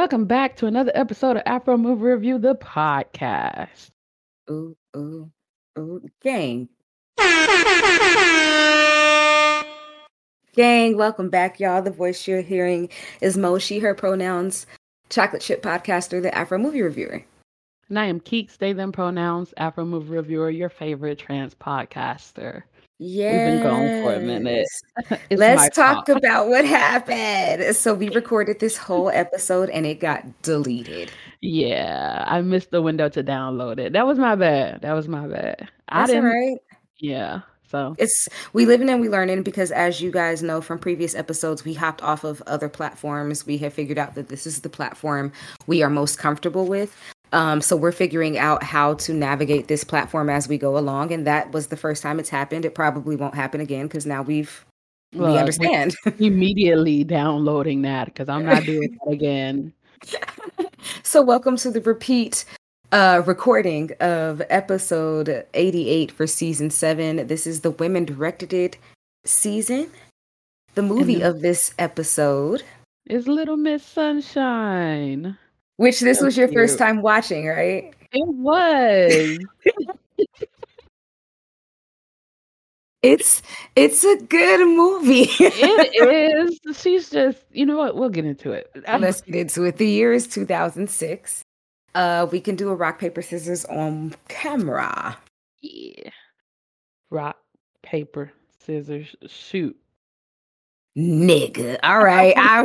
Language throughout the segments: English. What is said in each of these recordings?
welcome back to another episode of Afro Movie Review, the podcast. Ooh, ooh, ooh, gang. Gang, welcome back, y'all. The voice you're hearing is Mo, she, her pronouns, chocolate chip podcaster, the Afro movie reviewer. And I am Keeks, they, them pronouns, Afro Movie Reviewer, your favorite trans podcaster. Yes. We've been gone for a minute. Let's talk about what happened. So we recorded this whole episode and it got deleted. Yeah, I missed the window to download it. That was my bad. That's all right. Yeah. So we living and we learning, because as you guys know from previous episodes, we hopped off of other platforms. We have figured out that this is the platform we are most comfortable with. So we're figuring out how to navigate this platform as we go along. And that was the first time it's happened. It probably won't happen again because now we understand. Immediately downloading that because I'm not doing that again. So welcome to the repeat recording of episode 88 for season 7. This is the women directed season. The movie of this episode is Little Miss Sunshine. Which this was your first time watching, right? It was. It's a good movie. It is. She's just, you know what? We'll get into it. Let's get into it. The year is 2006. We can do a rock, paper, scissors on camera. Yeah. Rock, paper, scissors, shoot. Nigga. All right. I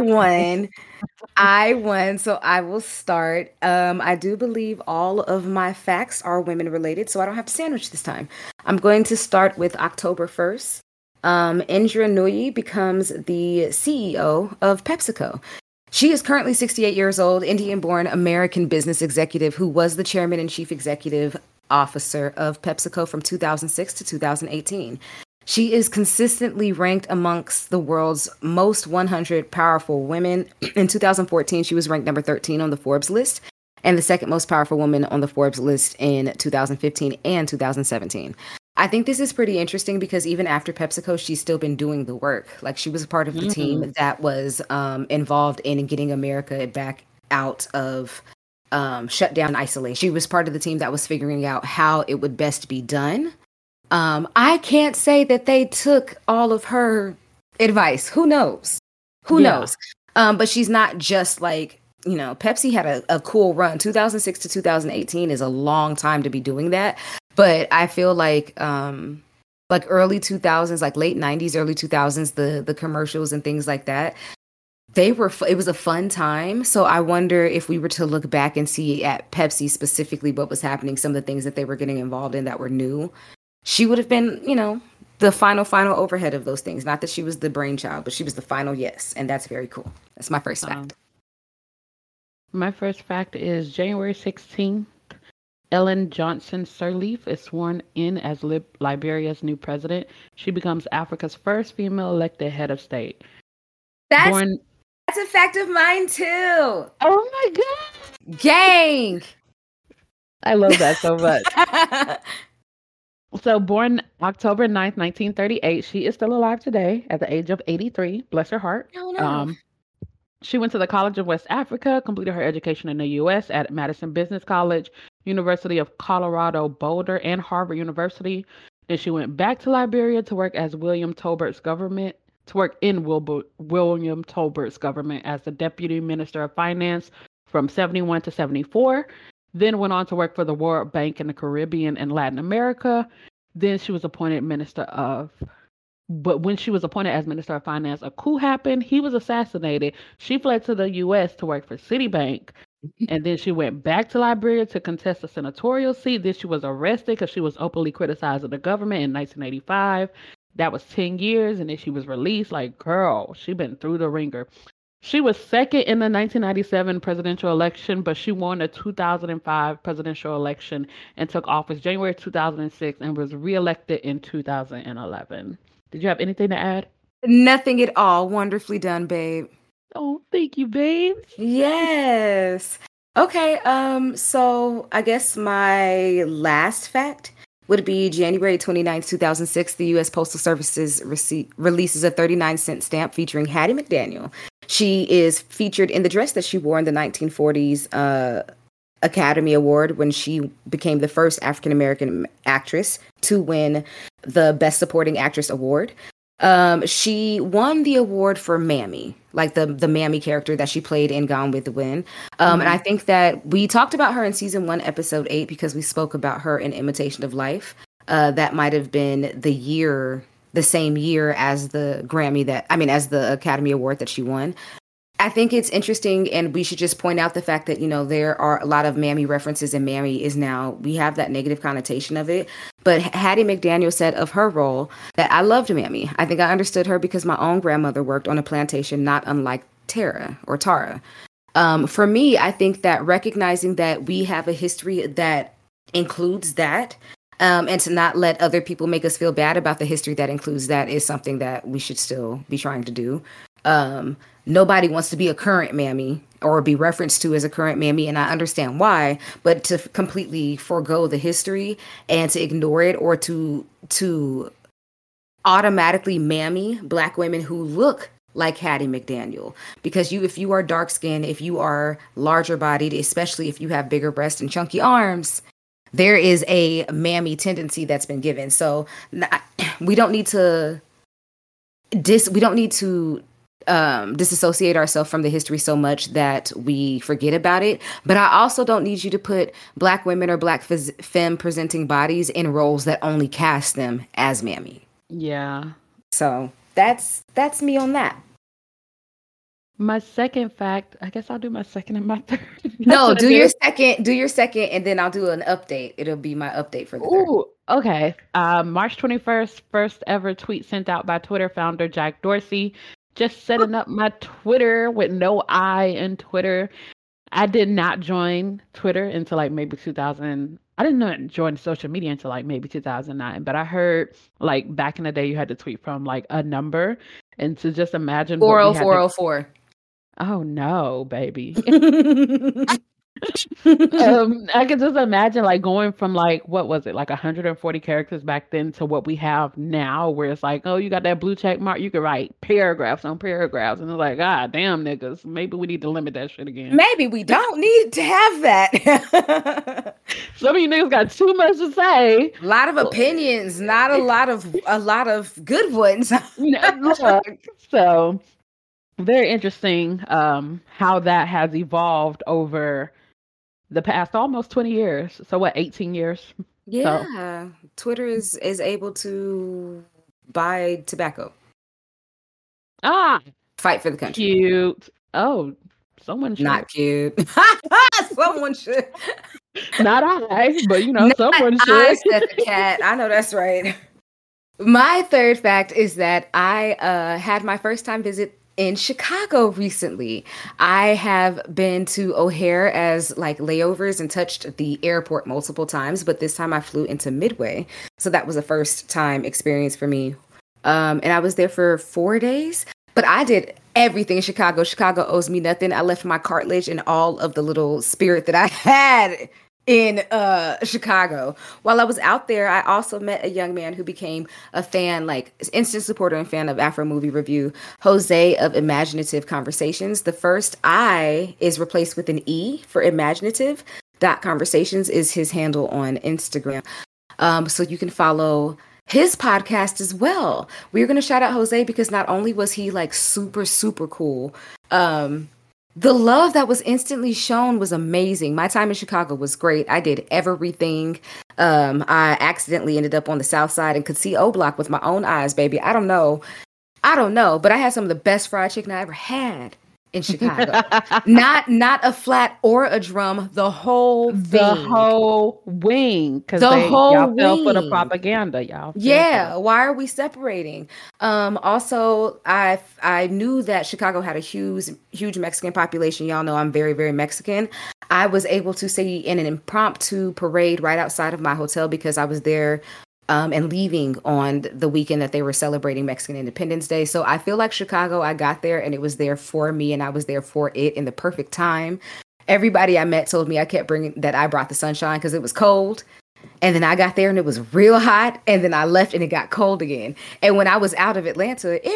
won. So I will start. I do believe all of my facts are women related, so I don't have to sandwich this time. I'm going to start with October 1st. Indra Nooyi becomes the CEO of PepsiCo. She is currently 68 years old, Indian-born American business executive who was the chairman and chief executive officer of PepsiCo from 2006 to 2018. She is consistently ranked amongst the world's most 100 powerful women. In 2014, she was ranked number 13 on the Forbes list and the second most powerful woman on the Forbes list in 2015 and 2017. I think this is pretty interesting because even after PepsiCo, she's still been doing the work. Like, she was a part of the team that was involved in getting America back out of shutdown isolation. She was part of the team that was figuring out how it would best be done. I can't say that they took all of her advice. Who knows? Who knows? But she's not just like, you know, Pepsi had a cool run. 2006 to 2018 is a long time to be doing that. But I feel like early 2000s, like late 90s, early 2000s, the commercials and things like that, it was a fun time. So I wonder if we were to look back and see at Pepsi specifically what was happening, some of the things that they were getting involved in that were new. She would have been, you know, the final overhead of those things. Not that she was the brainchild, but she was the final yes. And that's very cool. That's my first fact. My first fact is January 16th, Ellen Johnson Sirleaf is sworn in as Liberia's new president. She becomes Africa's first female elected head of state. That's a fact of mine, too. Oh, my God. Gang. I love that so much. So born October 9th, 1938, she is still alive today at the age of 83. Bless her heart. Oh, no. She went to the College of West Africa, completed her education in the U.S. at Madison Business College, University of Colorado Boulder, and Harvard University. Then she went back to Liberia to work in William Tolbert's government as the Deputy Minister of Finance from 71 to 74. Then went on to work for the World Bank in the Caribbean and Latin America. Then she was appointed but when she was appointed as Minister of Finance, a coup happened. He was assassinated. She fled to the U.S. to work for Citibank. And then she went back to Liberia to contest a senatorial seat. Then she was arrested because she was openly criticizing the government in 1985. That was 10 years. And then she was released. Like, girl, she been through the ringer. She was second in the 1997 presidential election, but she won the 2005 presidential election and took office January 2006 and was reelected in 2011. Did you have anything to add? Nothing at all. Wonderfully done, babe. Oh, thank you, babe. Yes. Okay, so I guess my last fact would be January 29th, 2006, the U.S. Postal Services releases a 39-cent stamp featuring Hattie McDaniel. She is featured in the dress that she wore in the 1940s Academy Award when she became the first African American actress to win the Best Supporting Actress award. She won the award for Mammy, like the Mammy character that she played in Gone with the Wind. And I think that we talked about her in season 1, episode 8, because we spoke about her in Imitation of Life. That might have been the same year as the as the Academy Award that she won. I think it's interesting, and we should just point out the fact that, there are a lot of Mammy references, and Mammy is now, we have that negative connotation of it. But Hattie McDaniel said of her role that I loved Mammy. I think I understood her because my own grandmother worked on a plantation, not unlike Tara. For me, I think that recognizing that we have a history that includes that, and to not let other people make us feel bad about the history that includes that is something that we should still be trying to do. Nobody wants to be a current Mammy or be referenced to as a current Mammy, and I understand why, but to completely forego the history and to ignore it, or to automatically Mammy Black women who look like Hattie McDaniel, because if you are dark skinned, if you are larger bodied, especially if you have bigger breasts and chunky arms, there is a Mammy tendency that's been given. So we don't need to disassociate ourselves from the history so much that we forget about it. But I also don't need you to put Black women or Black femme presenting bodies in roles that only cast them as Mammy. Yeah. So that's me on that. My second fact, I guess I'll do my second and my third. No, do your second, and then I'll do an update. It'll be my update for the third. Ooh, okay. March 21st, first ever tweet sent out by Twitter founder Jack Dorsey. Just setting up my Twitter with no I in Twitter. I did not join Twitter until like maybe 2000. I didn't join social media until like maybe 2009. But I heard like back in the day you had to tweet from like a number, and to just imagine 40404. Oh no, baby. I can just imagine like going from like, what was it, like 140 characters back then to what we have now, where it's like, oh, you got that blue check mark, you can write paragraphs on paragraphs, and it's like, God damn, niggas, maybe we need to limit that shit again. Maybe we don't need to have that. Some of you niggas got too much to say. A lot of opinions, not a lot of good ones. So very interesting how that has evolved over the past almost 20 years. So what, 18 years? Yeah. So. Twitter is able to buy tobacco. Fight for the country. Cute. Oh, someone should. Not cute. Someone should. Not I, but someone should. I said the cat. I know that's right. My third fact is that I had my first time visit in Chicago recently. I have been to O'Hare as like layovers and touched the airport multiple times, but this time I flew into Midway. So that was a first time experience for me. And I was there for 4 days, but I did everything in Chicago. Chicago owes me nothing. I left my cartilage and all of the little spirit that I had in Chicago. While I was out there, I also met a young man who became a fan, like instant supporter and fan of Afro Movie Review, Jose of Imaginative Conversations. The first I is replaced with an E for imaginative. .conversations is his handle on Instagram. So you can follow his podcast as well. We're going to shout out Jose because not only was he like super, super cool, the love that was instantly shown was amazing. My time in Chicago was great. I did everything. I accidentally ended up on the South Side and could see O Block with my own eyes, baby. I don't know, but I had some of the best fried chicken I ever had in Chicago. not a flat or a drum, the whole thing. The whole wing. Because y'all fell for the propaganda, y'all. Yeah, why are we separating? Also, I knew that Chicago had a huge Mexican population. Y'all know I'm very, very Mexican. I was able to see in an impromptu parade right outside of my hotel because I was there and leaving on the weekend that they were celebrating Mexican Independence Day. So I feel like Chicago, I got there and it was there for me and I was there for it in the perfect time. Everybody I met told me I brought the sunshine because it was cold. And then I got there and it was real hot. And then I left and it got cold again. And when I was out of Atlanta, it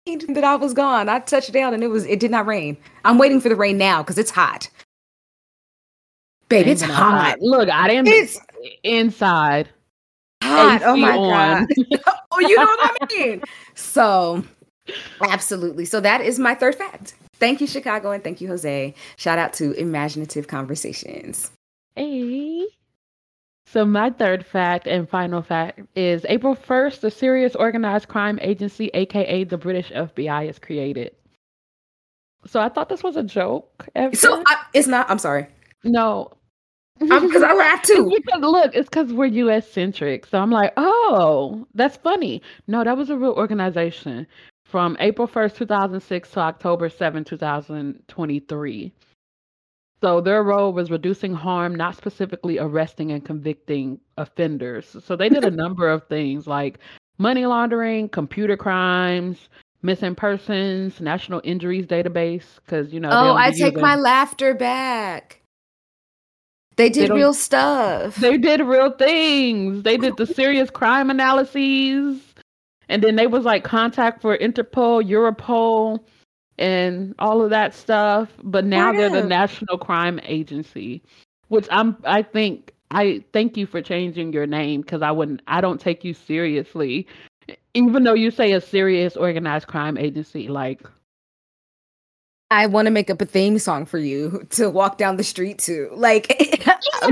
that I was gone. I touched down and it did not rain. I'm waiting for the rain now because it's hot. Baby, it's hot. Look, I didn't. It's inside. Hot. Oh my God. Oh, you know what I mean? So, absolutely. So that is my third fact. Thank you, Chicago, and thank you, Jose. Shout out to Imaginative Conversations. Hey. So my third fact and final fact is April 1st, the Serious Organized Crime Agency, aka the British FBI, is created. So I thought this was a joke. So it's not. I'm sorry. No. Because I laughed too. It's because we're US centric. So I'm like, oh, that's funny. No, that was a real organization from April 1st, 2006 to October 7, 2023. So their role was reducing harm, not specifically arresting and convicting offenders. So they did a number of things like money laundering, computer crimes, missing persons, national injuries database. Because, oh, I take my laughter back. They did real stuff. They did real things. They did the serious crime analyses. And then they was like contact for Interpol, Europol, and all of that stuff. But now they're the National Crime Agency, which I thank you for changing your name because I don't take you seriously. Even though you say a serious organized crime agency, like I want to make up a theme song for you to walk down the street to. Like,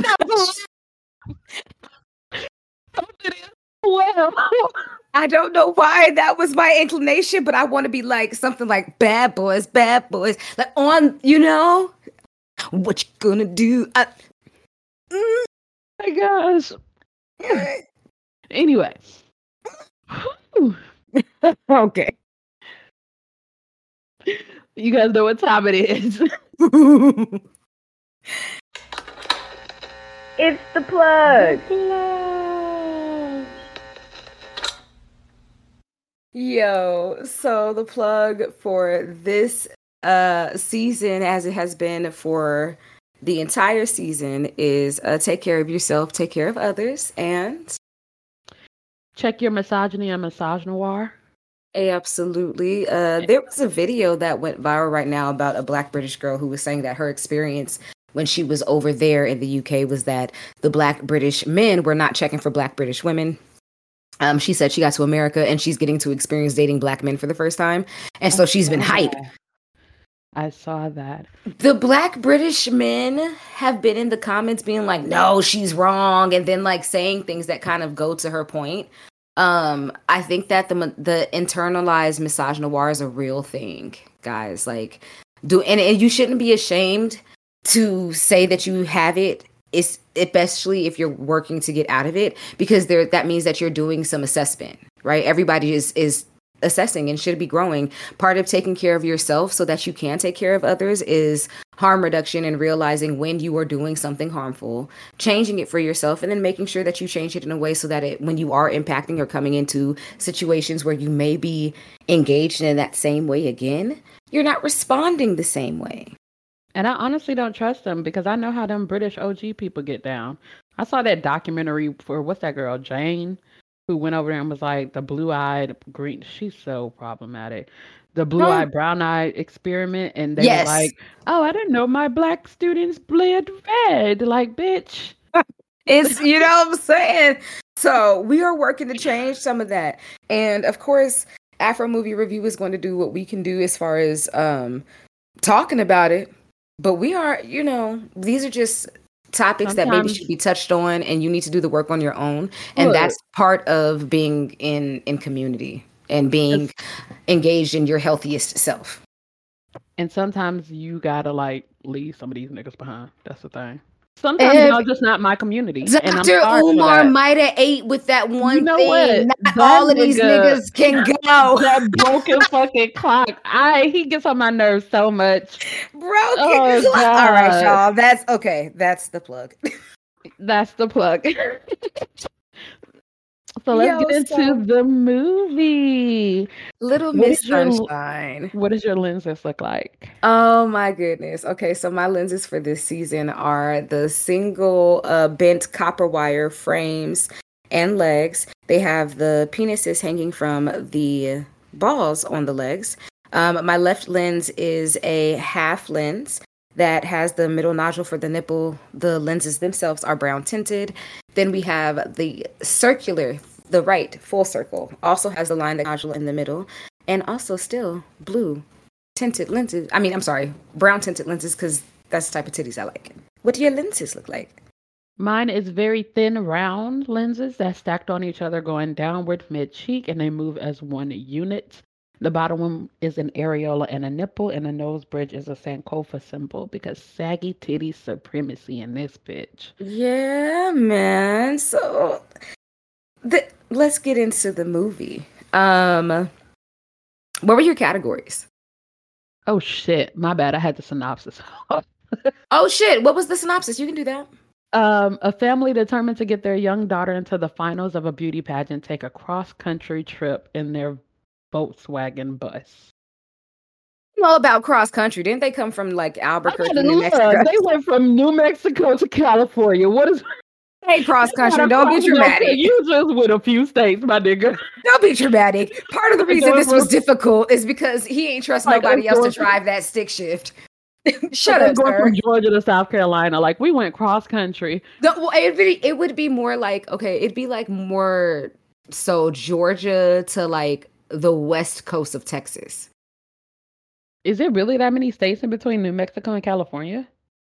well, I don't know why that was my inclination, but I want to be like something like bad boys, like on, what you gonna do? My gosh. Anyway. Okay. You guys know what time it is. It's the plug. Yo, so the plug for this season, as it has been for the entire season, is take care of yourself, take care of others, and check your misogyny and misogynoir. Absolutely. There was a video that went viral right now about a Black British girl who was saying that her experience when she was over there in the UK was that the Black British men were not checking for Black British women. She said she got to America and she's getting to experience dating Black men for the first time. And so she's been hyped. I saw that. The Black British men have been in the comments being like, no, she's wrong. And then like saying things that kind of go to her point. I think that the internalized misogynoir is a real thing, guys. Like, and you shouldn't be ashamed to say that you have it. It's especially if you're working to get out of it, because that means that you're doing some assessment, right? Everybody is assessing and should be growing. Part of taking care of yourself so that you can take care of others is harm reduction and realizing when you are doing something harmful, changing it for yourself, and then making sure that you change it in a way so that when you are impacting or coming into situations where you may be engaged in that same way again, you're not responding the same way. And I honestly don't trust them because I know how them British OG people get down. I saw that documentary for, what's that girl, Jane, who went over there and was like the blue-eyed green. She's so problematic. The blue-eyed, brown-eyed experiment. And they were like, oh, I didn't know my Black students bled red. Like, bitch. It's, you know what I'm saying? So we are working to change some of that. And of course, Afro Movie Review is going to do what we can do as far as talking about it. But we are, these are just topics that maybe should be touched on, and you need to do the work on your own. And that's part of being in community and being engaged in your healthiest self. And sometimes you gotta like leave some of these niggas behind. That's the thing. Sometimes y'all just not my community. Dr. Umar might have ate with that one thing. Not all of these niggas can go. That broken fucking clock. He gets on my nerves so much. Broken clock. All right, y'all. That's okay. That's the plug. That's the plug. So let's get into the movie. Little Miss Sunshine. What does your lenses look like? Oh my goodness. Okay, so my lenses for this season are the single bent copper wire frames and legs. They have the penises hanging from the balls on the legs. My left lens is a half lens that has the middle nodule for the nipple. The lenses themselves are brown tinted. Then we have the circular, the right full circle, also has the line that nodule in the middle, and also still blue tinted lenses. I mean, I'm sorry, brown tinted lenses, because that's the type of titties I like. What do your lenses look like? Mine is very thin, round lenses that stacked on each other going downward mid-cheek, and they move as one unit. The bottom one is an areola and a nipple, and the nose bridge is a Sankofa symbol because saggy titty supremacy in this bitch. Yeah, man. So let's get into the movie. What were your categories? Oh shit, my bad. I had the synopsis. Oh shit, what was the synopsis? You can do that. A family determined to get their young daughter into the finals of a beauty pageant take a cross-country trip in their Volkswagen bus. Well, about cross country, didn't they come from like Albuquerque, New Look, Mexico? they went from New Mexico to California. What is Hey, cross country, don't be dramatic. You just went a few states, my nigga. Don't be dramatic. Part of the reason this was difficult is because he ain't trust nobody else to drive that stick shift. Shut up, going sir. from Georgia to South Carolina, like we went cross country. Well, it would be more like, okay, it'd be like more so Georgia to like the west coast of Texas. Is it really that many states in between New Mexico and California?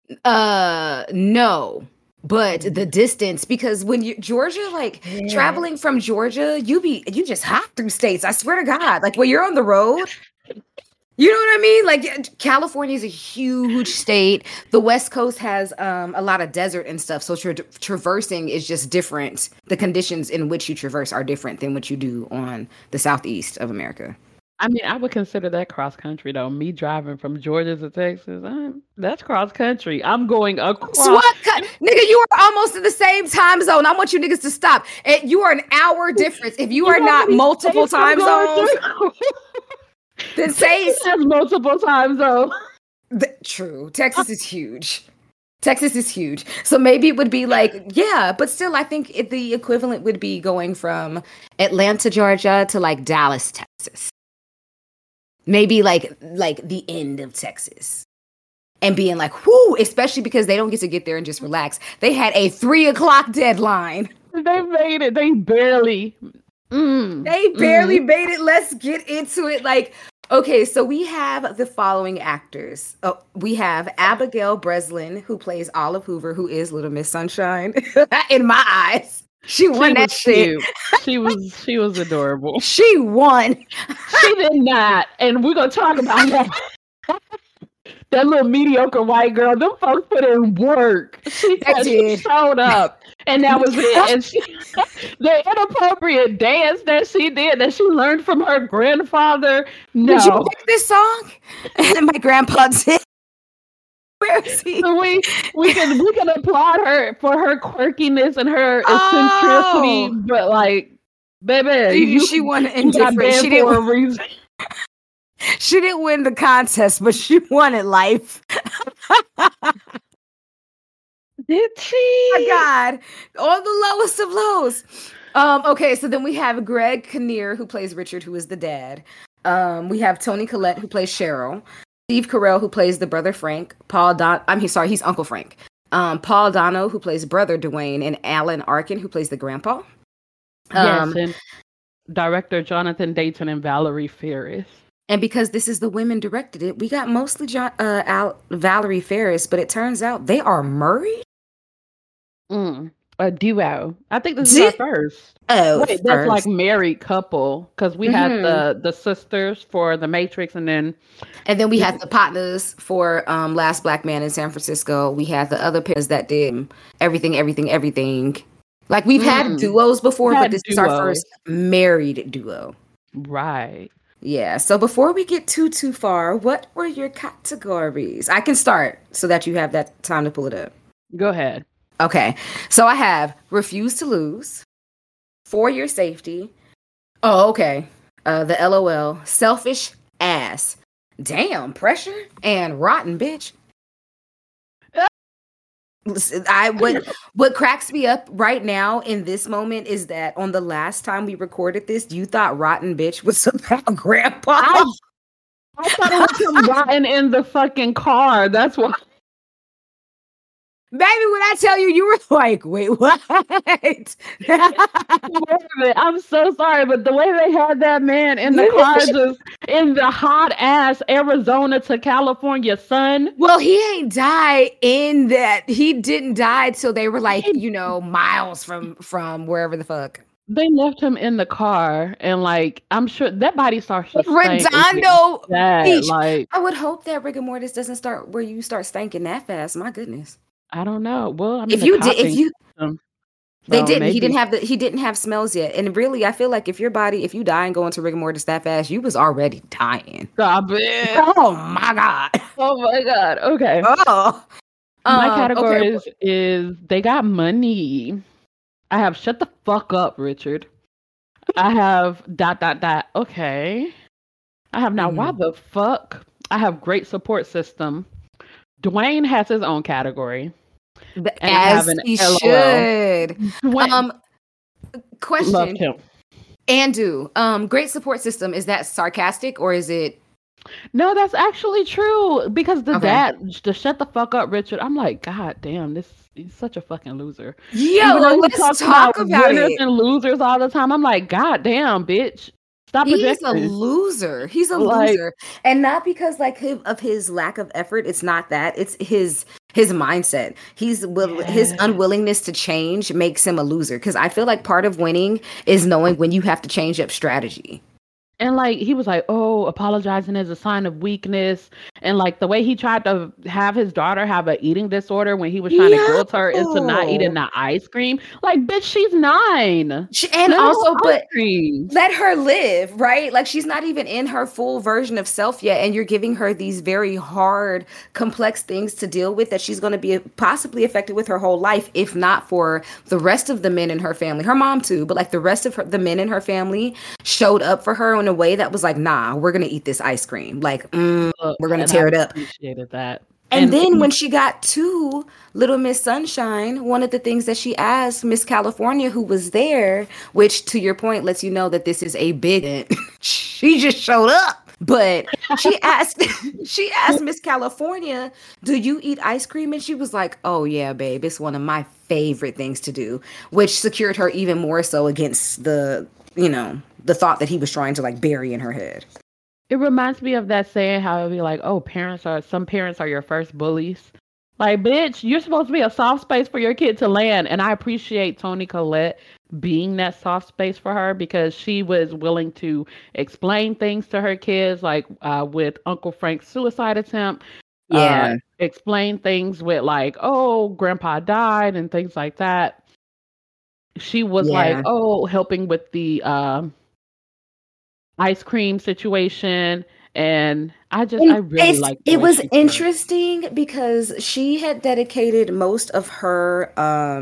No. But the distance, because when you Georgia, like traveling from Georgia, you just hop through states. I swear to God, like when you're on the road, you know what I mean? Like California is a huge state. The West Coast has a lot of desert and stuff, so traversing is just different. The conditions in which you traverse are different than what you do on the southeast of America. I mean, I would consider that cross country though. Me driving from Georgia to Texas, that's cross country. I'm going across. Nigga, you are almost in the same time zone. I want you niggas to stop. You are an hour difference. If you are not multiple time zones, then say has multiple time zones. True. Texas is huge. Texas is huge. So maybe it would be like, yeah, but still, I think the equivalent would be going from Atlanta, Georgia to like Dallas, Texas. Maybe like the end of Texas. And being like, whoo, especially because they don't get to get there and just relax. They had a 3:00 deadline. They made it. They barely. They barely made it. Let's get into it. Like, okay, so we have the following actors. We have Abigail Breslin, who plays Olive Hoover, who is Little Miss Sunshine. In my eyes. She won that shit. She was adorable. She won. She did not. And we're going to talk about that. That little mediocre white girl, them folks put in work. She showed up. And that was it. And the inappropriate dance that she did, that she learned from her grandfather. No. Did you pick this song? And my grandpa did. Where is he? So we can applaud her for her quirkiness and her eccentricity, but like, baby, she won indifferent. She didn't win a reason. She didn't win the contest, but she won it life. Did she? Oh my God, on the lowest of lows. Okay, so then we have Greg Kinnear, who plays Richard, who is the dad. We have Toni Collette, who plays Cheryl. Steve Carell, who plays the brother Frank. He's Uncle Frank. Paul Dano, who plays brother Dwayne, and Alan Arkin, who plays the grandpa. Yes, and director Jonathan Dayton and Valerie Ferris. And because this is the women directed it, we got mostly Valerie Ferris, but it turns out they are married. A duo. I think this is our first. Oh, wait, that's like married couple, because we had the sisters for The Matrix, and then we had the partners for Last Black Man in San Francisco. We had the other pairs that did everything. Like we've had duos before, but this is our first married duo. Right. Yeah. So before we get too far, what were your categories? I can start so that you have that time to pull it up. Go ahead. Okay. So I have Refuse to Lose, For Your Safety. Oh, okay. The LOL, Selfish Ass, Damn Pressure, and Rotten Bitch. Listen, what cracks me up right now in this moment is that on the last time we recorded this, you thought Rotten Bitch was about Grandpa. I thought it was him rotting in the fucking car. That's why. Baby, when I tell you, you were like, wait, what? I'm so sorry, but the way they had that man in the car, just in the hot ass Arizona to California sun. Well, he ain't died in that. He didn't die till they were like, miles from wherever the fuck. They left him in the car, and like I'm sure that body starts to stink. Redondo Beach. Like, I would hope that rigor mortis doesn't start where you start stinking that fast. My goodness. I don't know. Well, I mean, they didn't. Maybe. He didn't have smells yet. And really, I feel like if you die and go into rigor mortis that fast, you was already dying. Stop it. Oh my God. Oh my God. Okay. Oh. My categories is they got money. I have shut the fuck up, Richard. I have ... Okay. I have now why the fuck? I have great support system. Dwayne has his own category. As he should. Question. Loved him. Andu, great support system. Is that sarcastic or is it? No, that's actually true. Because dad, to shut the fuck up, Richard. I'm like, God damn, he's such a fucking loser. Yo, let's talk about winners and losers all the time. I'm like, God damn, bitch. Stop He's a loser. He's a loser. And not because of his lack of effort. It's not that. It's his mindset. His unwillingness to change makes him a loser. Because I feel like part of winning is knowing when you have to change up strategy. And like he was like, oh, apologizing is a sign of weakness. And like the way he tried to have his daughter have an eating disorder when he was trying to guilt her into not eating the ice cream. Like, bitch, she's 9. Let her live, right? Like she's not even in her full version of self yet. And you're giving her these very hard, complex things to deal with that she's going to be possibly affected with her whole life, if not for the rest of the men in her family. Her mom too, but like the rest of the men in her family showed up for her in a way that was like, nah, we're gonna eat this ice cream. Like, we're gonna tear it up. Appreciated that. And then when she got to Little Miss Sunshine, one of the things that she asked Miss California, who was there, which to your point lets you know that this is a big. She just showed up. But she asked Miss California, do you eat ice cream? And she was like, oh yeah, babe, it's one of my favorite things to do, which secured her even more so against the thought that he was trying to like bury in her head. It reminds me of that saying how it'd be like, oh, some parents are your first bullies. Like, bitch, you're supposed to be a soft space for your kid to land. And I appreciate Toni Collette being that soft space for her because she was willing to explain things to her kids, like with Uncle Frank's suicide attempt. Yeah. Explain things with like, oh, grandpa died and things like that. She was like, oh, helping with the ice cream situation. And I really liked it. It was interesting because she had dedicated most of her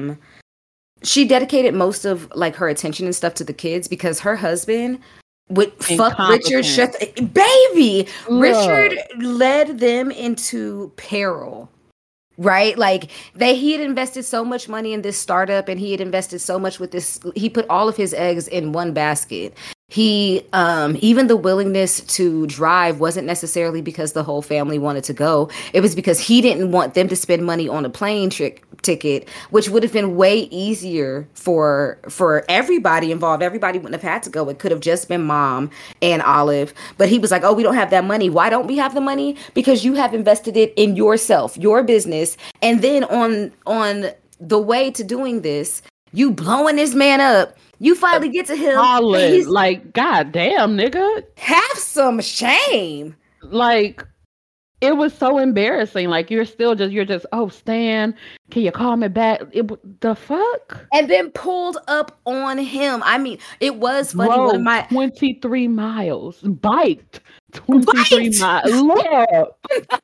like her attention and stuff to the kids because her husband would fuck Richard. Baby, Richard led them into peril. Right? Like he had invested so much money in this startup and he had invested so much with this. He put all of his eggs in one basket. He, even the willingness to drive wasn't necessarily because the whole family wanted to go. It was because he didn't want them to spend money on a plane ticket, which would have been way easier for everybody involved. Everybody wouldn't have had to go. It could have just been Mom and Olive. But he was like, oh, we don't have that money. Why don't we have the money? Because you have invested it in yourself, your business. And then on the way to doing this, you blowing this man up. You finally get to him. Like, God damn, nigga. Have some shame. Like, it was so embarrassing. Like, you're just, oh, Stan, can you call me back? The fuck? And then pulled up on him. I mean, it was funny. 23 miles. Biked 23 miles. Look.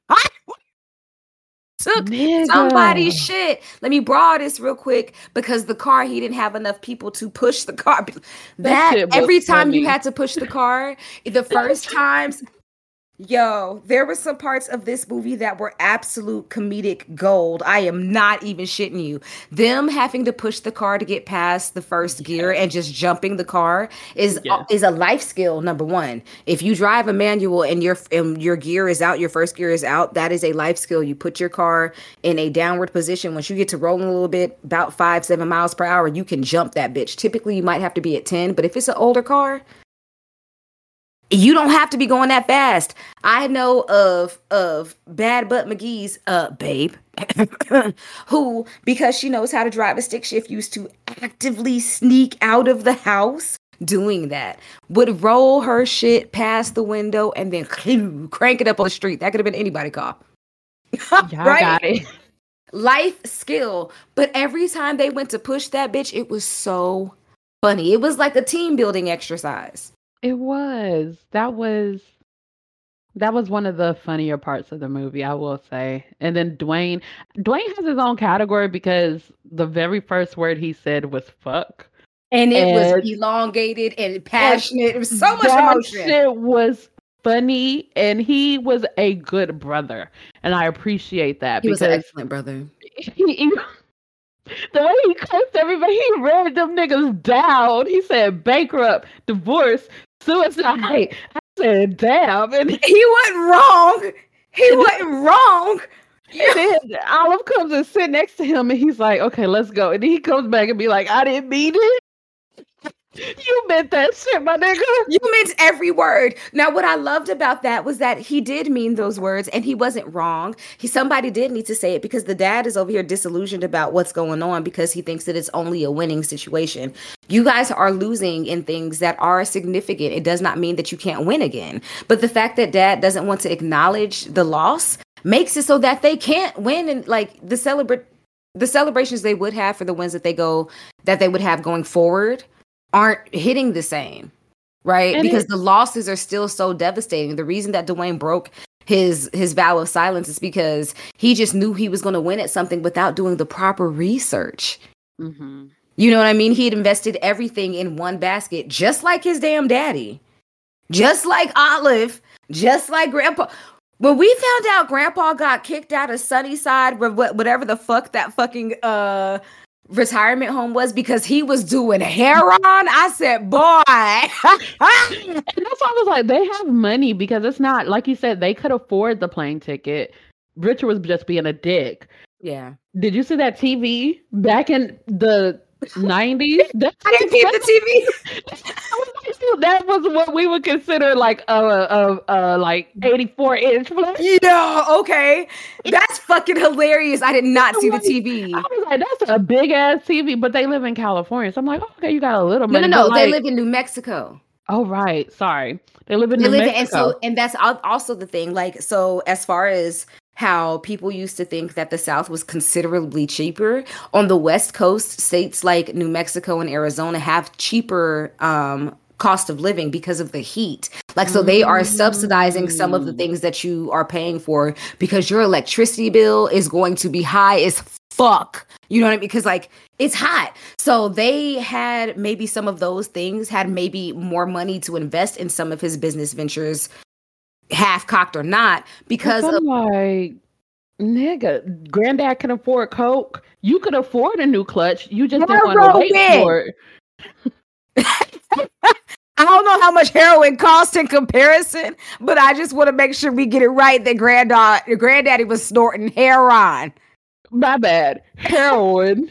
Took somebody's shit. Let me borrow this real quick because the car, he didn't have enough people to push the car. That every time you had to push the car, the first times Yo, there were some parts of this movie that were absolute comedic gold. I am not even shitting you. Them having to push the car to get past the first gear Yes. and just jumping the car Yes. is a life skill. Number one, if you drive a manual and your gear is out, your first gear is out, that is a life skill. You put your car in a downward position. Once you get to rolling a little bit, about 5-7 miles per hour, you can jump that bitch. Typically, you might have to be at 10, but if it's an older car, you don't have to be going that fast. I know of Bad Butt McGee's babe, who, because she knows how to drive a stick shift, used to actively sneak out of the house doing that. Would roll her shit past the window and then crank it up on the street. That could have been anybody car. Yeah, I got Right? it. Life skill. But every time they went to push that bitch, it was so funny. It was like a team building exercise. It was. That was one of the funnier parts of the movie, I will say. And then Dwayne has his own category because the very first word he said was fuck. And it was And, elongated and and passionate. It was so much that emotion. shit was funny, and he was a good brother. And I appreciate that He was an because excellent brother. he the way he cussed everybody, he read them niggas down. He said bankrupt, divorce, suicide. I said damn. And He wasn't wrong. He wasn't wrong. then Olive comes and sit next to him and he's like, okay, let's go. And then he comes back and be like, I didn't mean it. You meant that shit, my nigga. You meant every word. Now, what I loved about that was that he did mean those words and he wasn't wrong. Somebody did need to say it because the dad is over here disillusioned about what's going on because he thinks that it's only a winning situation. You guys are losing in things that are significant. It does not mean that you can't win again. But the fact that dad doesn't want to acknowledge the loss makes it so that they can't win, and like the celebrations they would have for the wins that they would have going forward aren't hitting the same, right? And Because it the losses are still so devastating. The reason that Dwayne broke his vow of silence is because he just knew he was going to win at something without doing the proper research. mhm. You know what I mean? He had invested everything in one basket, just like his damn daddy, just like Olive, just like Grandpa. When we found out Grandpa got kicked out of Sunnyside, whatever the fuck that fucking retirement home was, because he was doing heroin, I said, boy. And that's why I was like, they have money because it's not like you said, they could afford the plane ticket. Richard was just being a dick. Yeah. Did you see that TV back in the 90s? I didn't peep the TV. That was what we would consider like like 84-inch flash. Yeah, okay. That's fucking hilarious. I did not see the TV. I was like, that's a big ass TV, but they live in California. So I'm like, oh, okay, you got a little No, money. no, no. But They like, live in New Mexico. oh, right. Sorry. They live in They New live in, Mexico. and that's also the thing. Like, so as far as how people used to think that the South was considerably cheaper, on the West Coast, states like New Mexico and Arizona have cheaper cost of living because of the heat. Like, so they are subsidizing some of the things that you are paying for because your electricity bill is going to be high as fuck. You know what I mean? Because like it's hot. So they had maybe some of those things, had maybe more money to invest in some of his business ventures, half cocked or not, because I'm of like, nigga, granddad can afford Coke. You could afford a new clutch. You just didn't want to wait for it. I don't know how much heroin costs in comparison, but I just want to make sure we get it right that granddaddy was snorting heroin. My bad. Heroin.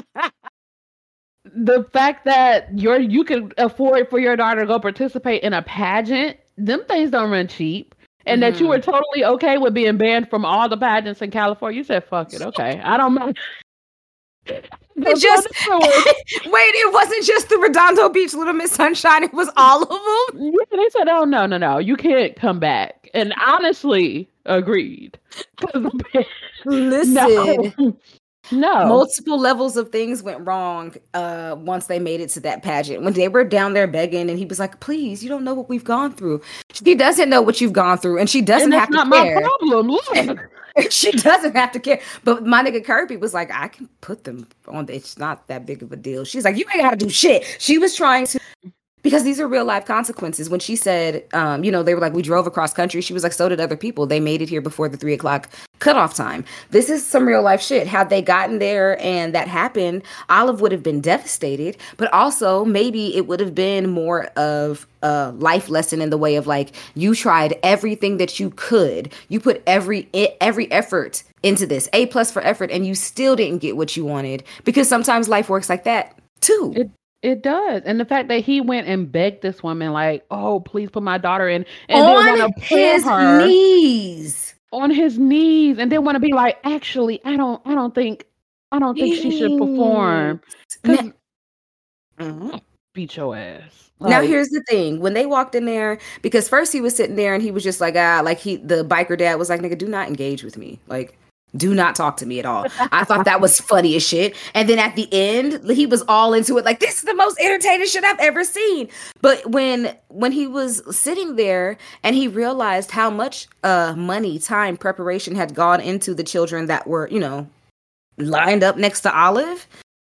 The fact that you can afford for your daughter to go participate in a pageant, them things don't run cheap. And that you were totally okay with being banned from all the pageants in California. You said, fuck it, okay. I don't mind. It just wait, it wasn't just the Redondo Beach Little Miss Sunshine, it was all of them. Yeah, they said, oh no, you can't come back. And honestly, agreed. Listen, no. multiple levels of things went wrong once they made it to that pageant. When they were down there begging, and he was like, "Please, you don't know what we've gone through." She doesn't know what you've gone through, and she doesn't have to care. That's not my problem. Look. She doesn't have to care. But my nigga Kirby was like, I can put them on. It's not that big of a deal. She's like, you ain't got to do shit. She was trying to Because these are real life consequences. When she said, they were like, we drove across country. She was like, so did other people. They made it here before the 3 o'clock cutoff time. This is some real life shit. Had they gotten there and that happened, Olive would have been devastated. But also maybe it would have been more of a life lesson in the way of like, you tried everything that you could. You put every effort into this, A+ for effort, and you still didn't get what you wanted. Because sometimes life works like that too. It does. And the fact that he went and begged this woman, like, oh, please put my daughter in. And on then want to his knees. On his knees. And then want to be like, actually, I don't think she should perform. Beat your ass. Now, here's the thing. When they walked in there, because first he was sitting there and he was just like, the biker dad was like, nigga, do not engage with me. Like, do not talk to me at all. I thought that was funny as shit. And then at the end, he was all into it. Like, this is the most entertaining shit I've ever seen. But when he was sitting there and he realized how much money, time, preparation had gone into the children that were, lined up next to Olive.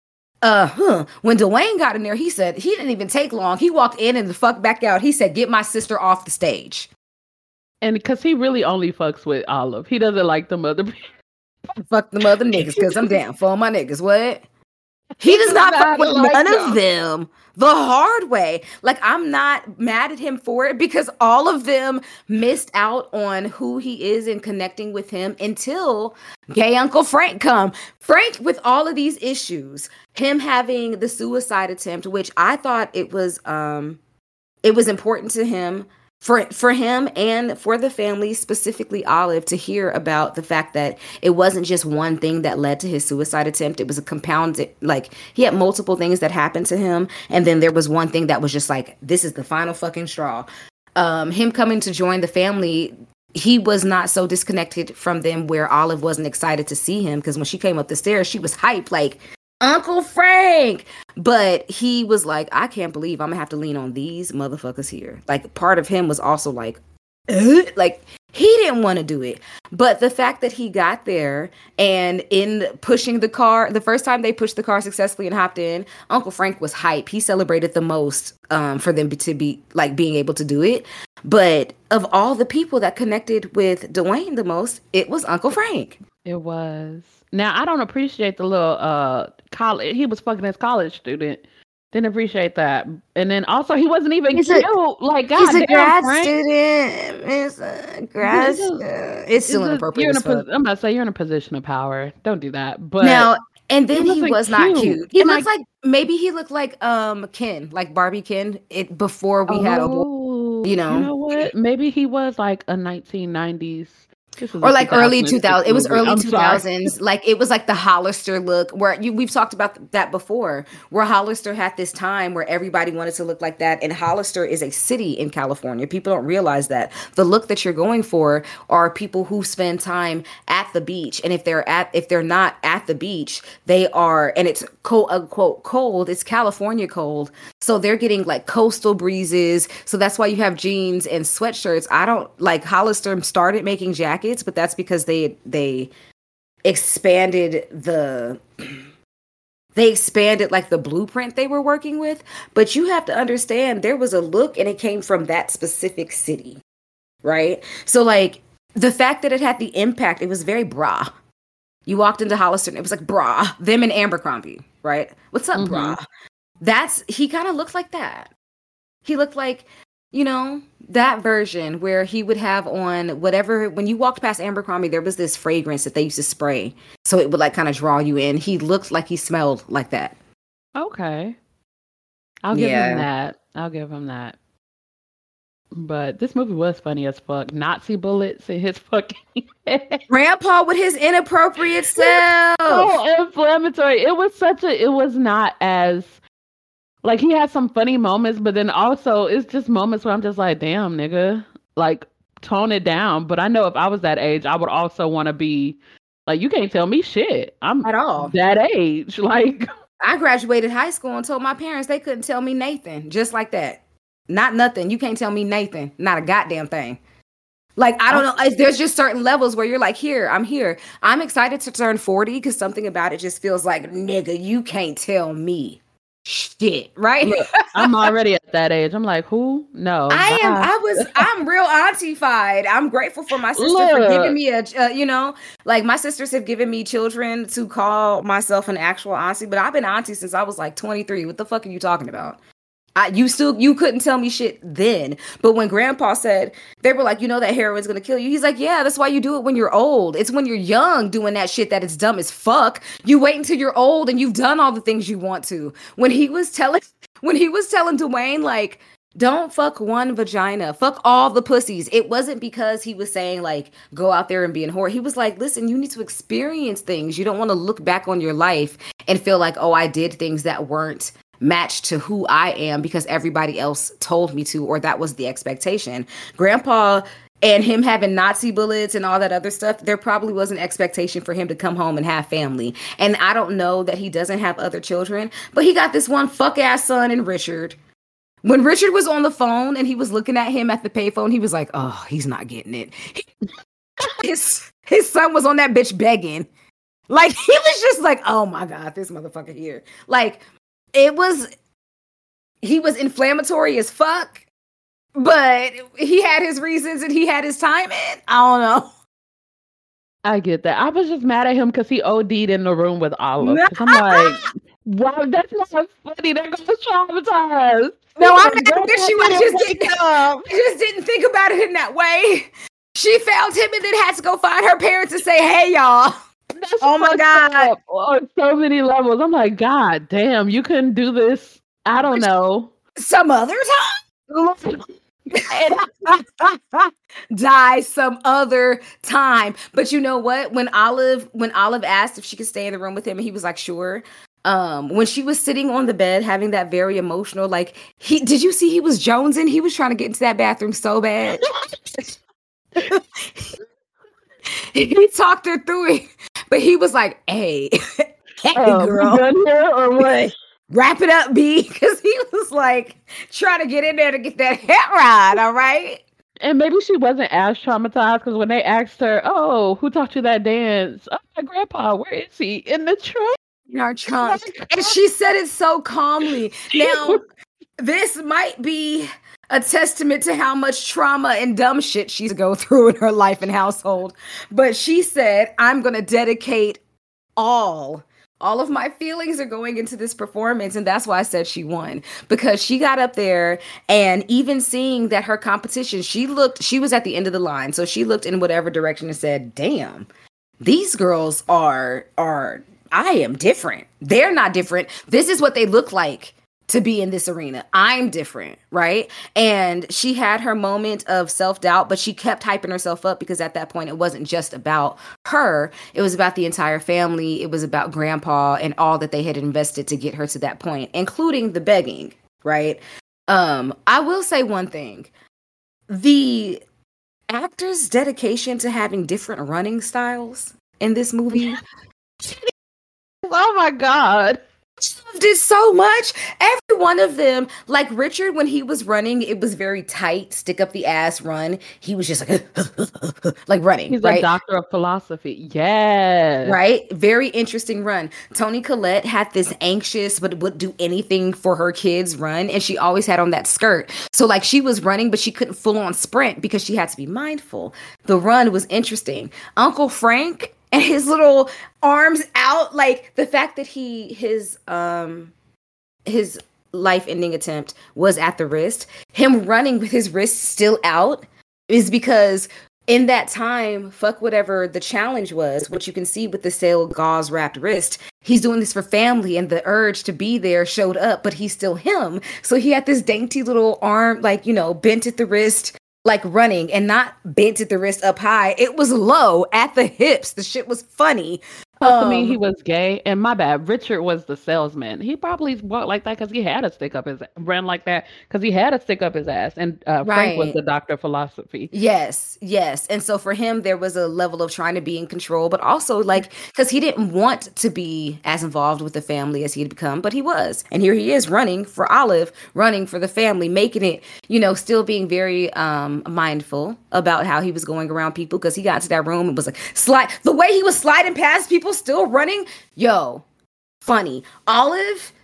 When Dwayne got in there, he said he didn't even take long. He walked in and the fuck back out. He said, get my sister off the stage. And because he really only fucks with Olive. He doesn't like the mother. Fuck the mother niggas, because I'm down for all my niggas. What? He does not fuck with none of them the hard way. Like, I'm not mad at him for it because all of them missed out on who he is and connecting with him until gay Uncle Frank come. Frank, with all of these issues, him having the suicide attempt, which I thought it was important to him, for him and for the family, specifically Olive, to hear about the fact that it wasn't just one thing that led to his suicide attempt. It was a compounded, like, he had multiple things that happened to him. And then there was one thing that was just like, this is the final fucking straw. Him coming to join the family, he was not so disconnected from them where Olive wasn't excited to see him. Because when she came up the stairs, she was hyped, like, Uncle Frank. But he was like, I can't believe I'm gonna have to lean on these motherfuckers here. Like, part of him was also like, like, he didn't want to do it. But the fact that he got there and in pushing the car, the first time they pushed the car successfully and hopped in, Uncle Frank was hype. He celebrated the most for them to be like being able to do it. But of all the people that connected with Dwayne the most, it was Uncle Frank. It was. Now, I don't appreciate the little college. He was fucking his college student. Didn't appreciate that. And then also, he wasn't even cute. He's a grad student. It's a grad student. It's still inappropriate. I'm about to say, you're in a position of power. Don't do that. But now, and then he was not cute. He looked like, maybe he looked like Ken, like Barbie Ken, before we had a boy. You know what? Maybe he was like a 1990s. Or like early 2000s. It was early 2000s. Like, it was like the Hollister look where we've talked about that before, where Hollister had this time where everybody wanted to look like that. And Hollister is a city in California. People don't realize that the look that you're going for are people who spend time at the beach. And if they're not at the beach, they are, and it's quote unquote cold. It's California cold. So they're getting like coastal breezes. So that's why you have jeans and sweatshirts. I don't like Hollister started making jackets, but that's because they expanded like the blueprint they were working with. But you have to understand there was a look and it came from that specific city, right? So like the fact that it had the impact, it was very bra. You walked into Hollister and it was like bra, them and Abercrombie, right? What's up, bra? He kind of looked like that. He looked like, that version where he would have on whatever, when you walked past Abercrombie, there was this fragrance that they used to spray. So it would like kind of draw you in. He looked like he smelled like that. Okay. I'll give him that. But this movie was funny as fuck. Nazi bullets in his fucking head. Grandpa with his inappropriate self. So inflammatory. It was not as, like, he had some funny moments, but then also it's just moments where I'm just like, damn, nigga, like, tone it down. But I know if I was that age, I would also want to be like, you can't tell me shit. I'm at all that age. Like, I graduated high school and told my parents they couldn't tell me Nathan, just like that. Not nothing. You can't tell me Nathan. Not a goddamn thing. Like, I don't know. There's just certain levels where you're like, here, I'm here. I'm excited to turn 40 because something about it just feels like, nigga, you can't tell me shit, right? Look, I'm already at that age. I'm like, who? No, bye. I'm real auntie-fied. I'm grateful for my sister for giving Look, me like my sisters have given me children to call myself an actual auntie, but I've been auntie since I was like 23. What the fuck are you talking about? You couldn't tell me shit then. But when grandpa said, they were like, that heroin's gonna kill you. He's like, yeah, that's why you do it when you're old. It's when you're young doing that shit that it's dumb as fuck. You wait until you're old and you've done all the things you want to. When he was telling Dwayne, like, don't fuck one vagina, fuck all the pussies. It wasn't because he was saying like, go out there and be in whore. He was like, listen, you need to experience things. You don't want to look back on your life and feel like, oh, I did things that weren't matched to who I am because everybody else told me to, or that was the expectation. Grandpa and him having Nazi bullets and all that other stuff, there probably was an expectation for him to come home and have family. And I don't know that he doesn't have other children, but he got this one fuck ass son in Richard. When Richard was on the phone and he was looking at him at the payphone, he was like, oh, he's not getting it. His son was on that bitch begging. Like, he was just like, oh my God, this motherfucker here. Like, he was inflammatory as fuck, but he had his reasons and he had his timing. I don't know. I get that. I was just mad at him because he OD'd in the room with Olive. Because I'm like, wow, that's not funny. They're going to traumatize. No, I'm mad because she just didn't think about it in that way. She found him and then had to go find her parents and say, hey, y'all. That's oh my God. On so many levels. I'm like, God damn, you couldn't do this. I don't know. Some other time? Die some other time. But you know what? When Olive asked if she could stay in the room with him, and he was like, sure. When she was sitting on the bed having that very emotional, like, did you see he was jonesing? He was trying to get into that bathroom so bad. He talked her through it, but he was like, hey girl, done here or what? Wrap it up, B, because he was like trying to get in there to get that head ride, all right? And maybe she wasn't as traumatized because when they asked her, oh, who taught you that dance? Oh, my grandpa, where is he? In the trunk. In our trunk. And she said it so calmly. Now, this might be a testament to how much trauma and dumb shit she's go through in her life and household. But she said, I'm going to dedicate all of my feelings are going into this performance. And that's why I said she won, because she got up there, and even seeing that her competition, she was at the end of the line. So she looked in whatever direction and said, damn, these girls are I am different. They're not different. This is what they look like to be in this arena. I'm different, right? And she had her moment of self-doubt, but she kept hyping herself up because at that point, it wasn't just about her. It was about the entire family. It was about grandpa and all that they had invested to get her to that point, including the begging, right? I will say one thing. The actors' dedication to having different running styles in this movie. Oh my God. Did so much. Every one of them, like Richard, when he was running, it was very tight, stick up the ass run. He was just like, like running. He's right? a doctor of philosophy. Yes. Right? Very interesting run. Toni Collette had this anxious, but would do anything for her kids run. And she always had on that skirt. So like she was running, but she couldn't full on sprint because she had to be mindful. The run was interesting. Uncle Frank and his little arms out, like the fact that his life-ending attempt was at the wrist, him running with his wrist still out is because in that time, fuck whatever the challenge was, which you can see with the sail gauze wrapped wrist, he's doing this for family, and the urge to be there showed up, but he's still him. So he had this dainty little arm, like, bent at the wrist, like running, and not bent at the wrist up high. It was low at the hips. The shit was funny. To me, he was gay, and my bad. Richard was the salesman. He probably walked like that because he had to stick up ran like that because he had to stick up his ass. And Frank was the doctor of philosophy. Yes. And so for him, there was a level of trying to be in control, but also like because he didn't want to be as involved with the family as he had become, but he was. And here he is running for Olive, running for the family, making it, still being very mindful about how he was going around people because he got to that room and was like the way he was sliding past people still running, funny. Olive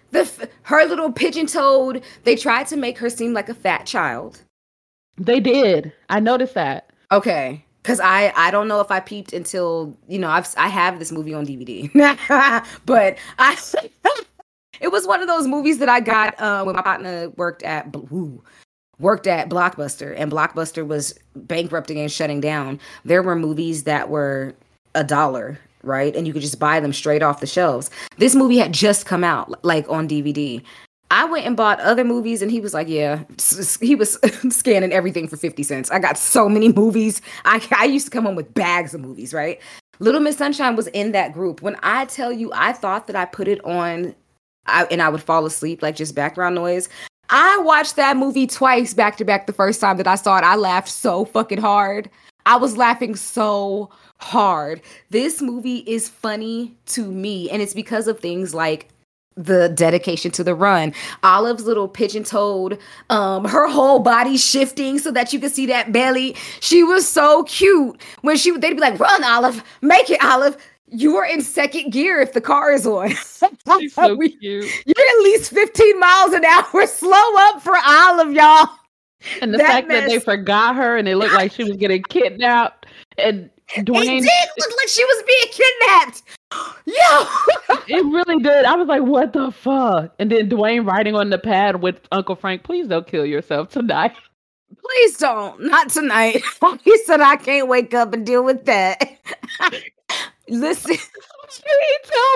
Her little pigeon-toed. They tried to make her seem like a fat child. They did. I noticed that. Okay. Because I don't know if I peeped until, I have this movie on DVD. But it was one of those movies that I got when my partner worked at Blockbuster, and Blockbuster was bankrupting and shutting down. There were movies that were $1, right? And you could just buy them straight off the shelves. This movie had just come out, like on DVD. I went and bought other movies, and he was like, yeah, he was scanning everything for 50 cents. I got so many movies. I used to come home with bags of movies, right? Little Miss Sunshine was in that group. When I tell you, I thought that I put it on and I would fall asleep, like just background noise. I watched that movie twice back to back. The first time that I saw it, I laughed so fucking hard. I was laughing so hard. This movie is funny to me, and it's because of things like the dedication to the run. Olive's little pigeon-toed, her whole body shifting so that you could see that belly. She was so cute. When they'd be like, run, Olive, make it, Olive. You are in second gear if the car is on. She's so cute. You're at least 15 miles an hour. Slow up for Olive, y'all. And the fact that they forgot her and it looked like she was getting kidnapped. And Dwayne, it did look like she was being kidnapped. Yo, it really did. I was like, what the fuck? And then Dwayne writing on the pad with Uncle Frank, please don't kill yourself tonight. Please don't. Not tonight. He said, I can't wake up and deal with that. Listen. He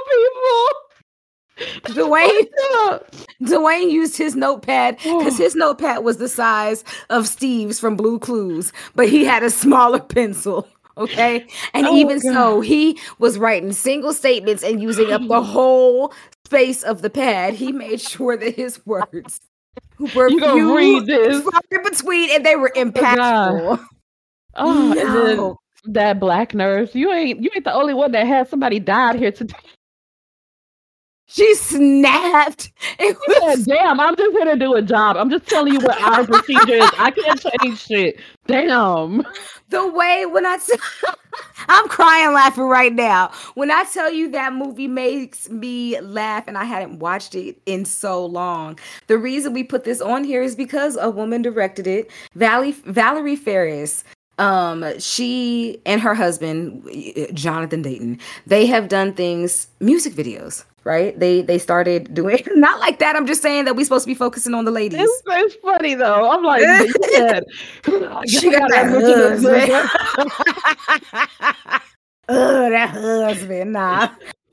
tell people. Dwayne used his notepad because his notepad was the size of Steve's from Blue Clues, but he had a smaller pencil. Okay. And so he was writing single statements and using up the whole space of the pad. He made sure that his words were you gonna read this in between, and they were impactful. And then that black nurse, you ain't the only one that had somebody died here today. She snapped. Damn, I'm just here to do a job. I'm just telling you what our procedure is. I can't change shit. Damn. The way I'm crying laughing right now. When I tell you that movie makes me laugh, and I hadn't watched it in so long. The reason we put this on here is because a woman directed it, Valerie Faris. She and her husband, Jonathan Dayton, they have done music videos. Right? They started doing not like that. I'm just saying that we're supposed to be focusing on the ladies. It's funny though. I'm like, she got that husband. That husband. Nah.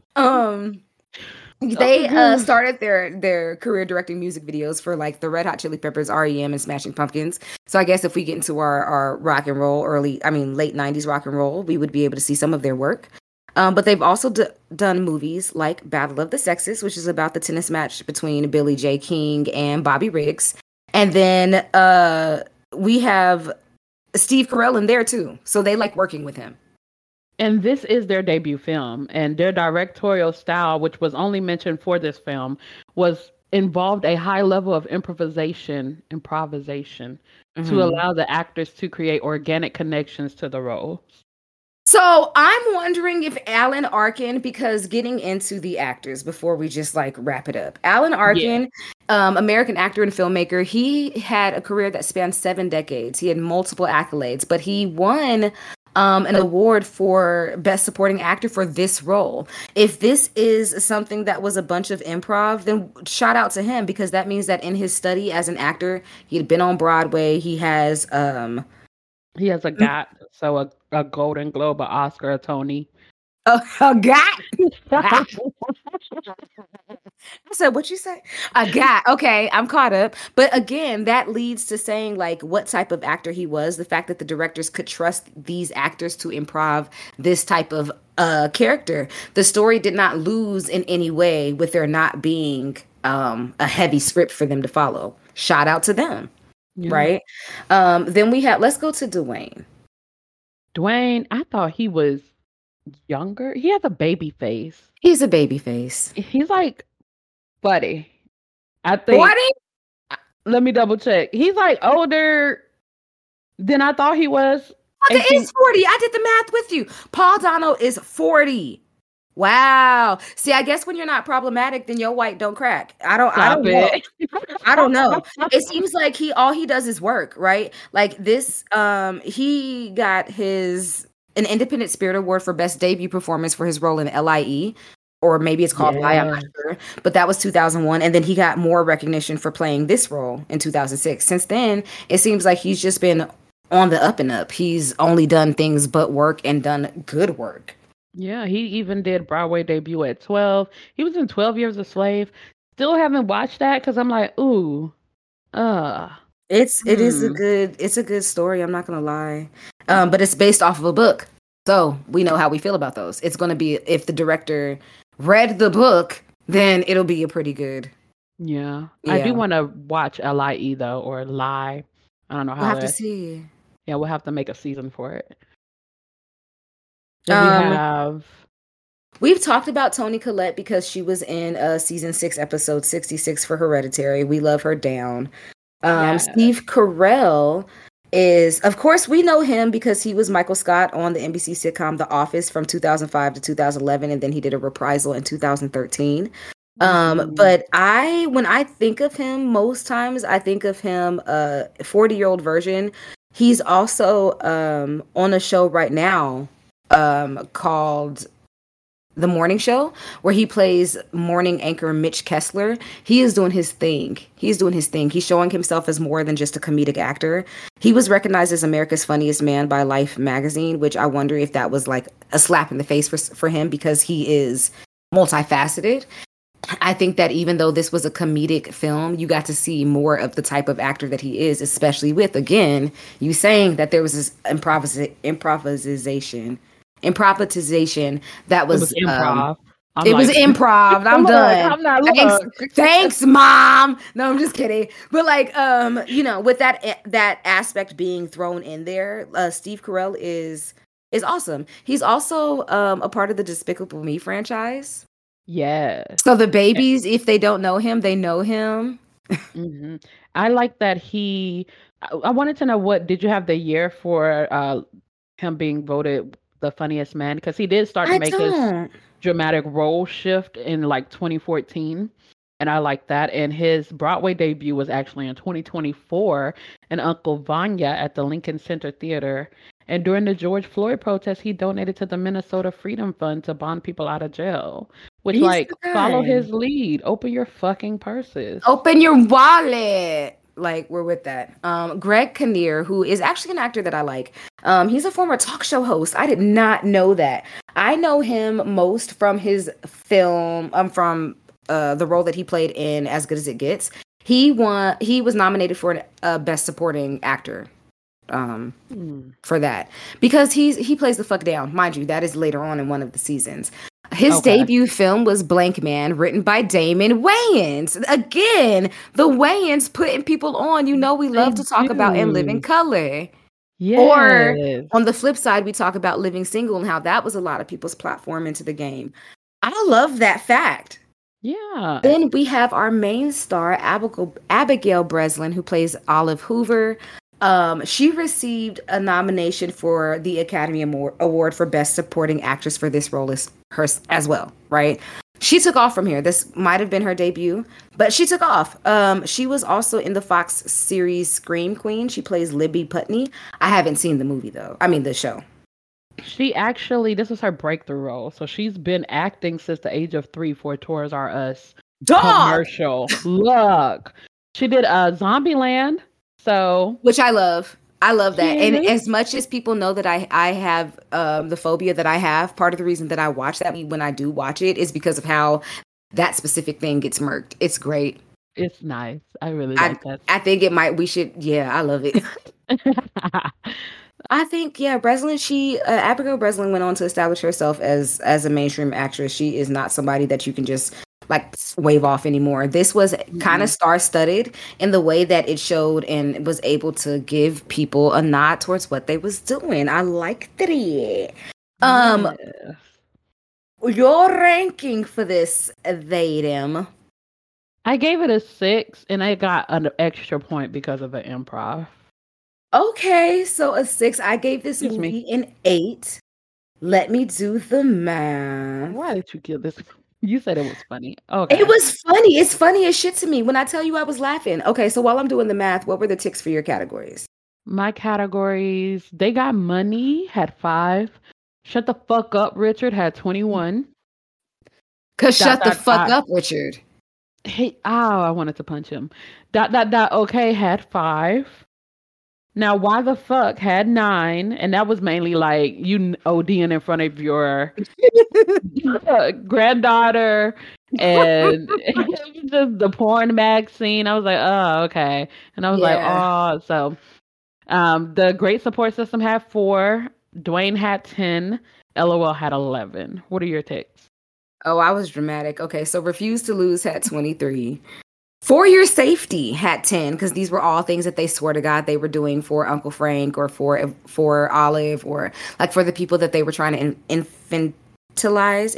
They started their career directing music videos for like the Red Hot Chili Peppers, REM, and Smashing Pumpkins. So I guess if we get into our rock and roll late 90s rock and roll, we would be able to see some of their work. But they've also done movies like Battle of the Sexes, which is about the tennis match between Billie J. King and Bobby Riggs. And then we have Steve Carell in there too. So they like working with him. And this is their debut film. And their directorial style, which was only mentioned for this film, involved a high level of improvisation to allow the actors to create organic connections to the roles. So I'm wondering if Alan Arkin, because getting into the actors before we just like wrap it up, Alan Arkin, American actor and filmmaker, he had a career that spanned 7 decades. He had multiple accolades, but he won an award for Best Supporting Actor for this role. If this is something that was a bunch of improv, then shout out to him, because that means that in his study as an actor, he had been on Broadway. He has a GOT, so a Golden Globe, an Oscar, a Tony. A GOT? I said, what you say? A GOT. Okay, I'm caught up. But again, that leads to saying like what type of actor he was. The fact that the directors could trust these actors to improv this type of character. The story did not lose in any way with there not being a heavy script for them to follow. Shout out to them. Yeah. Right? Then let's go to Dwayne. Dwayne, I thought he was younger. He has a baby face. He's a baby face. He's like 40. I think. 40? Let me double check. He's like older than I thought he was. It is 40. I did the math with you. Paul Dano is 40. Wow. See, I guess when you're not problematic, then your white don't crack. I Stop don't know. it. I don't know. It seems like all he does is work, right? Like this, he got an Independent Spirit Award for Best Debut Performance for his role in LIE, or maybe it's called Lie, I'm not Yeah. sure. But that was 2001, and then he got more recognition for playing this role in 2006. Since then, it seems like he's just been on the up and up. He's only done things but work and done good work. Yeah, he even did Broadway debut at 12. He was in 12 Years a Slave. Still haven't watched that because I'm like, ooh, uh, It's hmm. a good story, I'm not gonna lie. But it's based off of a book. So we know how we feel about those. It's gonna be, if the director read the book, then it'll be a pretty good. Yeah. I do Yeah. want to watch LIE though, or Lie. I don't know We'll how have to to. see. Yeah, we'll have to make a season for it. Then we Um have. we've talked about Toni Collette because she was in season 6, episode 66 for Hereditary. We love her down. Yeah. Steve Carell is, of course, we know him because he was Michael Scott on the NBC sitcom The Office from 2005 to 2011, and then he did a reprisal in 2013. Mhm. But when I think of him, most times I think of him 40-year-old version. He's also on a show right now called The Morning Show, where he plays morning anchor Mitch Kessler. He is doing his thing. He's doing his thing. He's showing himself as more than just a comedic actor. He was recognized as America's Funniest Man by Life magazine, which I wonder if that was like a slap in the face for him, because he is multifaceted. I think that even though this was a comedic film, you got to see more of the type of actor that he is, especially with, again, you saying that there was this improvisation that It was was improv. I'm it was like, improv. I'm look, done. I'm not Thanks. look. Thanks, mom. No, I'm just kidding. But like with that aspect being thrown in there, Steve Carell is awesome. He's also a part of the Despicable Me franchise. Yes. So the babies, if they don't know him, they know him. Hmm. I like that I wanted to know, what did you have the year for him being voted the funniest man? Because he did start to I make his don't. dramatic role shift in like 2014. And I like that. And his Broadway debut was actually in 2024 in Uncle Vanya at the Lincoln Center Theater. And during the George Floyd protest, he donated to the Minnesota Freedom Fund to bond people out of jail. Which, He's like, the follow guy. his lead. Open your fucking purses. Open your wallet. Like, we're with that. Greg Kinnear, who is actually an actor that I like. He's a former talk show host. I did not know that. I know him most from his film, from the role that he played in As Good as It Gets. He was nominated for a Best Supporting Actor Hmm. for that, because he plays the fuck down. Mind you, that is later on in one of the seasons. His Okay. debut film was Blank Man, written by Damon Wayans. Again, the Wayans putting people on. You know, we They love to talk about In Living do. Color. Or Yes. on the flip side, we talk about Living Single and how that was a lot of people's platform into the game. I love that fact. Yeah. Then we have our main star, Abigail Breslin, who plays Olive Hoover. She received a nomination for the Academy Award for Best Supporting Actress for this role as well, right? She took off from here. This might have been her debut, but she took off. She was also in the Fox series Scream Queen. She plays Libby Putney. I haven't seen the movie though. I mean the show. This was her breakthrough role. So she's been acting since the age of 3 for Toys R Us Dog, commercial. Look. She did Zombieland. So, which I love. I love that. And yes. as much as people know that I have the phobia that I have, part of the reason that I watch that when I do watch it is because of how that specific thing gets murked. It's great. It's nice. I really I like that. I think it might we should yeah, I love it. I think yeah, Breslin. Abigail Breslin went on to establish herself as a mainstream actress. She is not somebody that you can just like wave off anymore. This was kind of Mm-mm. star-studded in the way that it showed and was able to give people a nod towards what they was doing. I liked it. Um, Yes. your ranking for this, Vadim. I gave it a 6 and I got an extra point because of the improv. Okay, so a 6. I gave this Excuse movie me. an 8. Let me do the math. Why did you kill this? You said it was funny. It Okay. was funny. It's funny as shit to me. When I tell you I was laughing. Okay, so while I'm doing the math, what were the ticks for your categories? My categories, they got money, had 5. Shut the fuck up, Richard, had 21. Cause shut the fuck up, Richard. Hey, I wanted to punch him. Okay, had 5. Now, why the fuck had 9? And that was mainly like you ODing in front of your granddaughter and just the porn mag scene. I was like, oh, okay. And I was like, oh, so the great support system had 4. Dwayne had 10. LOL had 11. What are your takes? Oh, I was dramatic. Okay, so Refuse to Lose had 23. For Your Safety had 10, because these were all things that they swore to God they were doing for Uncle Frank or for Olive, or like for the people that they were trying to infantilize.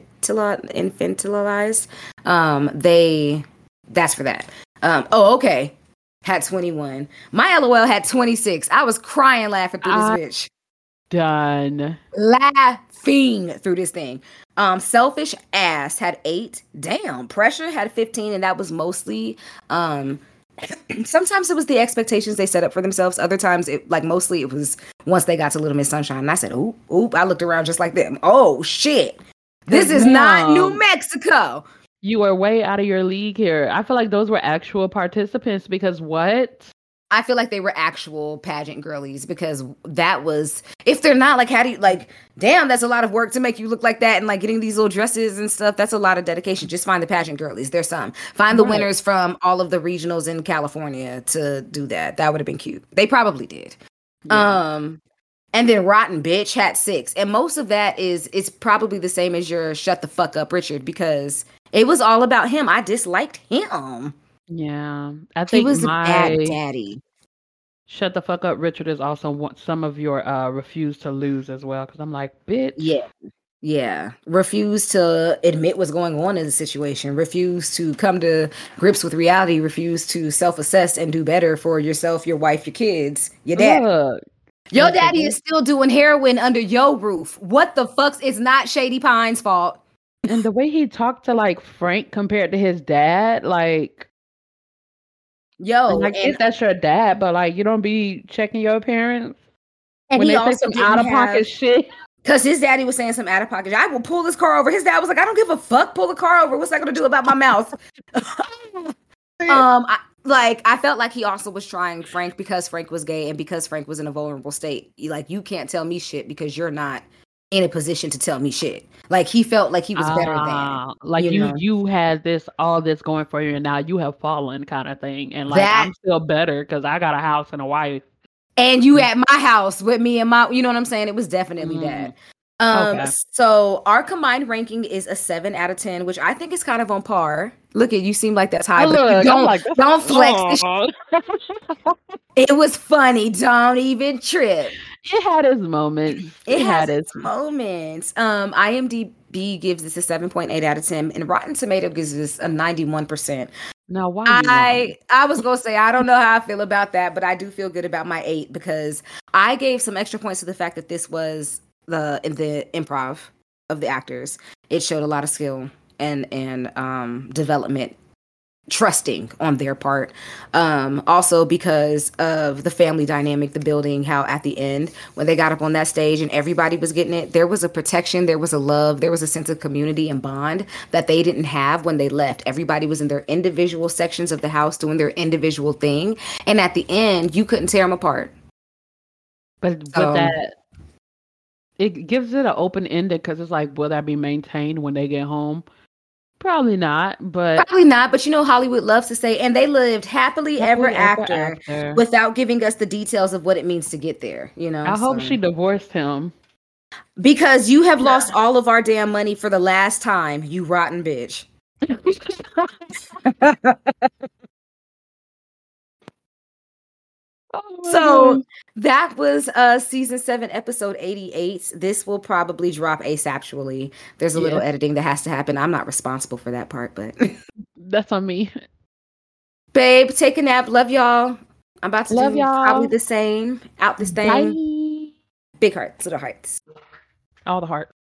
That's for that. Okay. Had 21. My LOL had 26. I was crying laughing through this bitch. Done. Laughing through this thing. Selfish Ass had 8. Damn. Pressure had 15, and that was mostly sometimes it was the expectations they set up for themselves. Other times mostly it was once they got to Little Miss Sunshine. And I said, oop, I looked around just like them. Oh shit. This is not New Mexico. You were way out of your league here. I feel like those were actual participants because what? I feel like they were actual pageant girlies because that was, if they're not, like, how do you, like, damn, that's a lot of work to make you look like that and, like, getting these little dresses and stuff. That's a lot of dedication. Just find the pageant girlies. There's some. Find the winners from all of the regionals in California to do that. That would have been cute. They probably did. Yeah. And then Rotten Bitch had 6. And most of that it's probably the same as your Shut the Fuck Up, Richard, because it was all about him. I disliked him. Yeah, I think he was a bad daddy. Shut the Fuck Up, Richard is also some of your Refuse to Lose as well. Because I'm like, bitch. Yeah. Refuse to admit what's going on in the situation. Refuse to come to grips with reality. Refuse to self-assess and do better for yourself, your wife, your kids, your dad. Your daddy is still doing heroin under your roof. What the fuck? It's not Shady Pine's fault. And the way he talked to like Frank compared to his dad, like. Yo, I get that's your dad, but like you don't be checking your parents. And when he they also say some out of pocket shit. Because his daddy was saying some out of pocket. I will pull this car over. His dad was like, I don't give a fuck. Pull the car over. What's that going to do about my mouth? I felt like he also was trying Frank because Frank was gay and because Frank was in a vulnerable state. Like, you can't tell me shit because you're not in a position to tell me shit. Like, he felt like he was better than. Like you had all this going for you and now you have fallen kind of thing. And like, I'm still better because I got a house and a wife. And you at my house with me and my, you know what I'm saying? It was definitely that. Okay. So our combined ranking is a 7 out of 10, which I think is kind of on par. Look at you, seem like that's high, but don't flex. It was funny. Don't even trip. It had its moments. It had its moments. IMDb gives this a 7.8 out of 10, and Rotten Tomato gives this a 91%. Now, why? I was gonna say I don't know how I feel about that, but I do feel good about my 8 because I gave some extra points to the fact that this was in the improv of the actors. It showed a lot of skill and development, trusting on their part. Also because of the family dynamic, the building, how at the end when they got up on that stage and everybody was getting it, there was a protection, there was a love, there was a sense of community and bond that they didn't have when they left. Everybody was in their individual sections of the house doing their individual thing, and at the end you couldn't tear them apart. But with that, it gives it an open ended because it's like, will that be maintained when they get home? Probably not, but you know, Hollywood loves to say, and they lived happily ever after without giving us the details of what it means to get there. You know, I hope she divorced him because you have lost all of our damn money for the last time, you rotten bitch. So that was season 7, episode 88. This will probably drop asexually. There's a little editing that has to happen. I'm not responsible for that part, but that's on me. Babe, take a nap. Love y'all. I'm about to do probably the same. Out this thing. Bye. Big hearts, little hearts. All the hearts.